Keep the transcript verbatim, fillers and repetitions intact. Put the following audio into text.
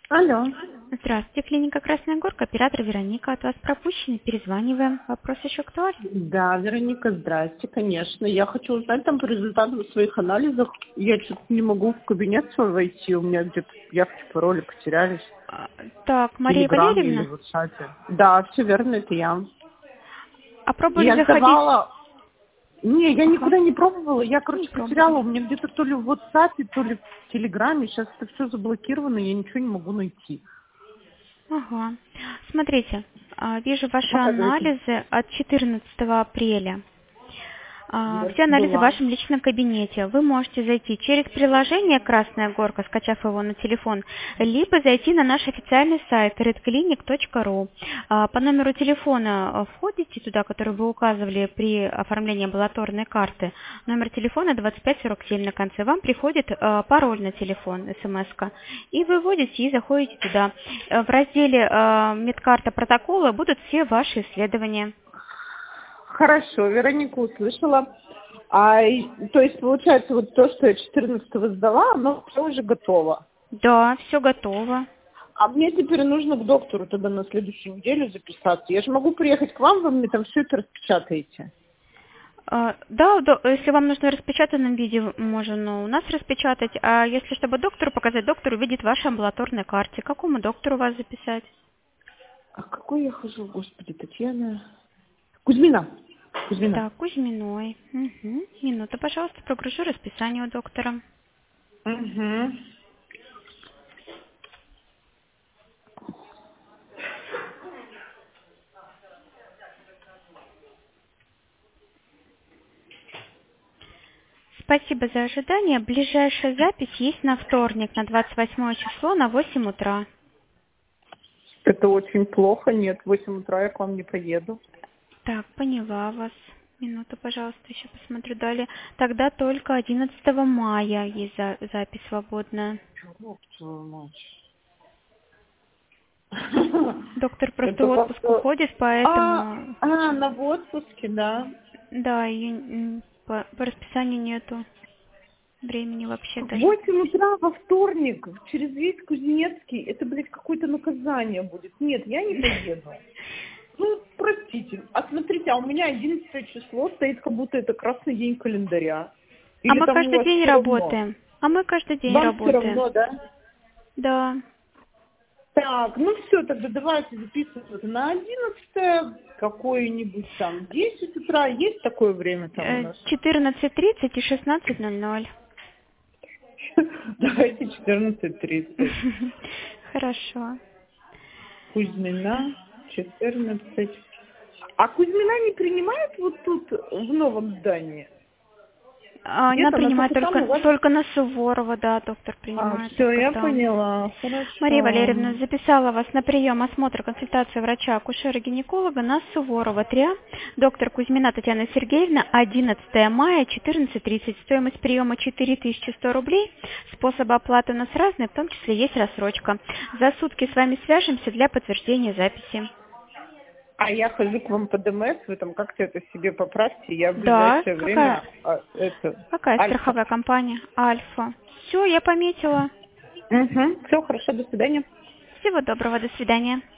Алло. Здравствуйте, клиника Красная Горка, оператор Вероника. От вас пропущены, перезваниваем. Вопрос еще актуален? Да, Вероника, здрасте, конечно. Я хочу узнать там по результатам своих анализов. Я что-то не могу в кабинет свой войти. У меня где-то явки, пароли потерялись. А, Так, В Мария Телеграме или Валерьевна, в WhatsApp. Да, все верно, это я. а пробовали Я заходить? сдавала... Не, я Ага, никуда не пробовала. Я, не короче, потеряла. пробовали. У меня где-то то ли в WhatsApp, то ли в Телеграме. Сейчас это все заблокировано, я ничего не могу найти. Ага. Смотрите, а, вижу ваши Показывайте. анализы от четырнадцатого апреля. А, Я Все анализы в была. вашем личном кабинете. Вы можете зайти через приложение «Красная горка», скачав его на телефон, либо зайти на наш официальный сайт red clinic точка ру. А, По номеру телефона а, входите туда, который вы указывали при оформлении амбулаторной карты. Номер телефона двадцать пять сорок семь на конце. Вам приходит а, пароль на телефон, смс-ка, и вы вводите и заходите туда. Э, В разделе а, «Медкарта протокола» будут все ваши исследования. Хорошо, Вероника услышала. А, и- то есть, получается, вот то, что я четырнадцатого сдала, оно все уже готово. Да, все готово. А мне теперь нужно к доктору тогда на следующую неделю записаться. Я же могу приехать к вам, вы мне там все это распечатаете. А, Да, до- если вам нужно в распечатанном виде, можно у нас распечатать, а если чтобы доктору показать, доктор увидит ваши амбулаторные карты. К какому доктору вас записать? А какой я хожу, господи, Татьяна? Кузьмина. Кузьмина. Так, Кузьминой. Мгм. Минута, пожалуйста, прогружу расписание у доктора. Угу. Спасибо за ожидание. Ближайшая запись есть на вторник, на двадцать восьмое число, на восемь утра. Это очень плохо, нет, в восемь утра я к вам не поеду. Так, поняла вас. Минуту, пожалуйста, еще посмотрю далее. Тогда только одиннадцатого мая есть за- запись свободная. Ёб твою мать. Доктор просто Это в отпуск как-то... уходит, А, поэтому, а, на в отпуске, да. да, ее м, по, по расписанию нету времени вообще В даже. восемь утра во вторник через весь Кузнецкий. Это, блядь, какое-то наказание будет. Нет, я не поеду. Ну, простите. А смотрите, а у меня одиннадцатое число стоит, как будто это красный день календаря. А Или мы там у каждый вас день все равно? работаем. А мы каждый день Вам все работаем. равно, да? Да. Так, ну все, тогда давайте записывать на одиннадцатое, какое-нибудь там десять утра. Есть такое время там у Э, нас? четырнадцать тридцать и шестнадцать ноль ноль. Давайте четырнадцать тридцать. Хорошо. Кузьмина, четырнадцать. А Кузьмина не принимает вот тут, в новом здании? А, Где Она там? Она принимает только там только, у вас? только на Суворова, да, доктор А, принимает все, только я там. поняла. Мария Хорошо. Валерьевна, записала вас на прием, осмотр, консультацию врача, акушера-гинеколога на Суворова три А. Доктор Кузьмина Татьяна Сергеевна, одиннадцатого мая, четырнадцать тридцать. Стоимость приема четыре тысячи сто рублей. Способы оплаты у нас разные, в том числе есть рассрочка. За сутки с вами свяжемся для подтверждения записи. А я хожу к вам по ДМС, вы там как-то это себе поправьте. Я в Да, ближайшее какая, время а, это какая Альфа. страховая компания? Альфа. Все, я пометила. Угу. Все, хорошо, до свидания. Всего доброго, до свидания.